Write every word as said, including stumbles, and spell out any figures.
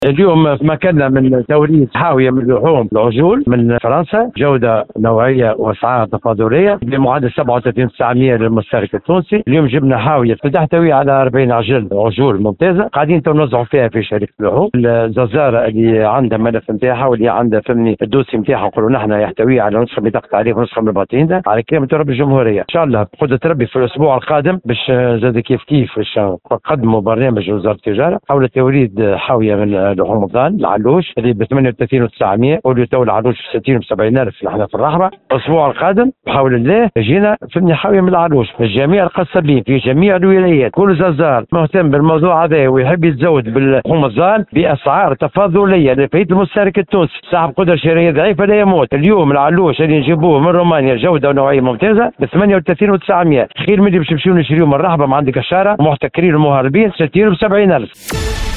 اليوم في مكاننا من توريد حاوية من لحوم العجول من فرنسا، جودة نوعية وأسعار تفاضلية بمعدل سبعة وثلاثين تسعمية للمستهلك التونسي. اليوم جبنا حاوية تحتوي على أربعين عجل عجول ممتازة، قاعدين نوزعوا فيها في شركة اللحوم. الززارة اللي عندها ملف نتاعها واللي عندها فهمني الدوسي نتاعها نقولوا نحن يحتوي على نسخة بطاقة تعريف ونسخة من البطينة على كلمة رب الجمهورية. إن شاء الله بقدرة ربي في الأسبوع القادم باش زاد كيف كيف باش نقدموا برنامج وزارة التجارة حول توريد حاوية من لحوم الضان العلوش اللي ب ثمانية وثلاثين وتسعمية، واللي تو العلوش ب ستين وسبعين ألف نحن في الرحبة. الأسبوع القادم بحول الله يجينا فهمني حاوية من العلوش في جميع القصابين في جميع الولايات. كل ززار مهتم بالموضوع هذا ويحب يتزود باللحوم الضان بأسعار تفاضلية لفئة المستهلك التونسي صاحب قدرة شرائية ضعيفة لا يموت. اليوم العلوش اللي نجيبوه من رومانيا جودة ونوعية ممتازة ب ثمانية وثلاثين وتسعمية، خير من اللي باش نمشيو نشريوه من الرحبة ما عندك الشارع ومحتكرين المهربين ستين وسبعين ألف.